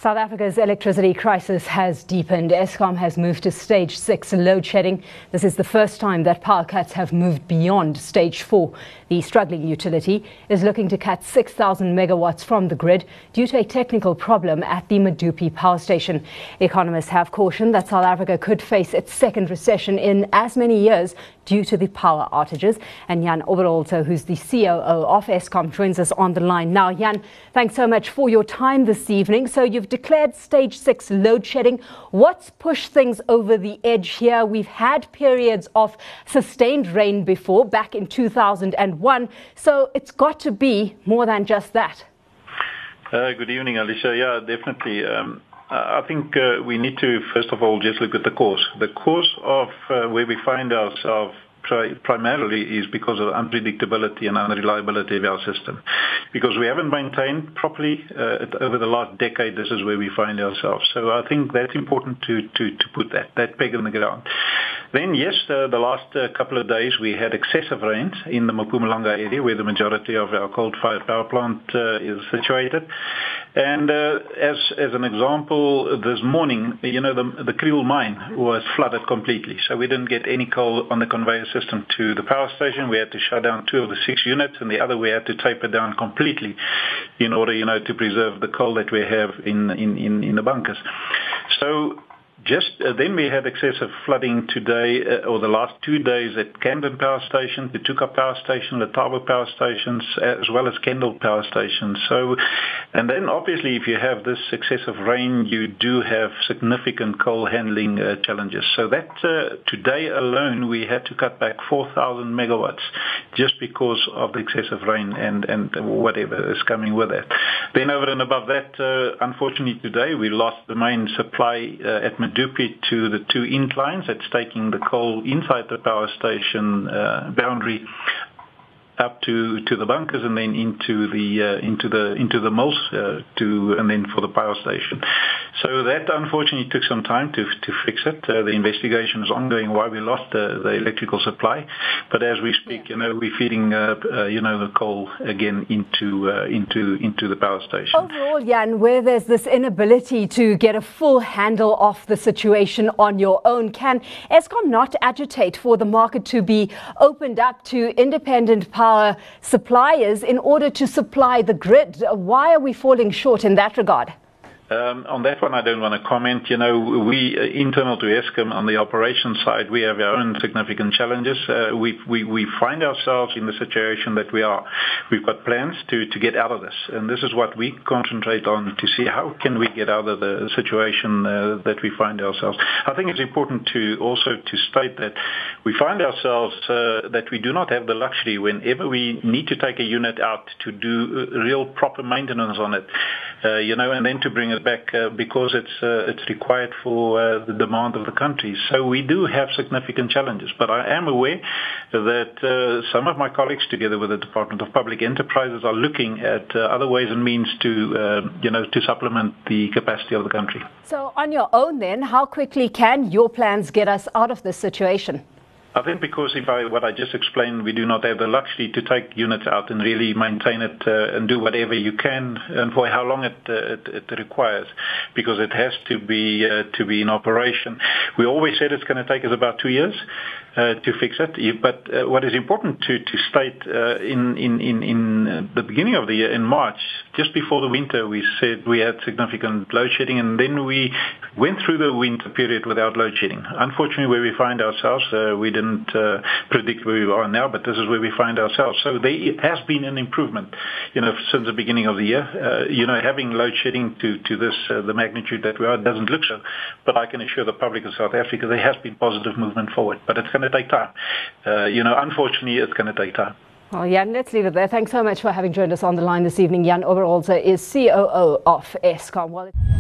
South Africa's electricity crisis has deepened. Eskom has moved to stage 6 load shedding. This is the first time that power cuts have moved beyond stage 4. The struggling utility is looking to cut 6,000 megawatts from the grid due to a technical problem at the Medupi power station. Economists have cautioned that South Africa could face its second recession in as many years due to the power outages. And Jan Oberholzer, who's the COO of Eskom, joins us on the line now. Jan, thanks so much for your time this evening. So you've declared stage 6 load shedding. What's pushed things over the edge here? We've had periods of sustained rain before, back in 2001. So it's got to be more than just that. Good evening, Alicia. Yeah, definitely. I think we need to, first of all, just look at the cause. The cause of where we find ourselves primarily is because of unpredictability and unreliability of our system. Because we haven't maintained properly over the last decade, this is where we find ourselves. So I think that's important to put that peg in the ground. Then, yes, the last couple of days we had excessive rains in the Mpumalanga area where the majority of our coal-fired power plant is situated. And as an example, this morning, the Kriel mine was flooded completely. So we didn't get any coal on the conveyor system to the power station. We had to shut down 2 of the 6 units, and the other we had to taper down completely in order, to preserve the coal that we have in the bunkers. So then we had excessive flooding today, or the last 2 days at Camden Power Station, the Tuka Power Station, the Thaba Power Stations, as well as Kendall Power Station. So, and then obviously if you have this excessive rain, you do have significant coal handling challenges. So that today alone we had to cut back 4,000 megawatts just because of the excessive rain and whatever is coming with it. Then over and above that, unfortunately today we lost the main supply at Medupi to the 2 inclines that's taking the coal inside the power station boundary up to the bunkers and then into the mills and then for the power station. So that unfortunately took some time to fix it. The investigation is ongoing why we lost the electrical supply, but as we speak, we're feeding the coal again into the power station. Overall, Jan, where there's this inability to get a full handle of the situation on your own, can Eskom not agitate for the market to be opened up to independent power suppliers in order to supply the grid? Why are we falling short in that regard? On that one, I don't want to comment. We internal to Eskom on the operations side, we have our own significant challenges. We find ourselves in the situation that we are. We've got plans to get out of this, and this is what we concentrate on to see how can we get out of the situation that we find ourselves. I think it's important to also to state that we find ourselves that we do not have the luxury whenever we need to take a unit out to do real proper maintenance on it, and then to bring it back because it's required for the demand of the country. So we do have significant challenges, but I am aware that some of my colleagues, together with the Department of Public Enterprises, are looking at other ways and means to supplement the capacity of the country. So on your own then, how quickly can your plans get us out of this situation? I think because what I just explained, we do not have the luxury to take units out and really maintain it and do whatever you can and for how long it requires, because it has to be in operation. We always said it's going to take us about 2 years to fix it. But what is important to state in the beginning of the year, in March, just before the winter, we said we had significant load shedding, and then we went through the winter period without load shedding. Unfortunately, where we find ourselves, we didn't predict where we are now, but this is where we find ourselves. So there has been an improvement, since the beginning of the year. Having load shedding to this the magnitude that we are doesn't look so, but I can assure the public of South Africa there has been positive movement forward, but it's going to take time. Unfortunately, it's going to take time. Well, Jan, let's leave it there. Thanks so much for having joined us on the line this evening. Jan Oberholzer is COO of Eskom.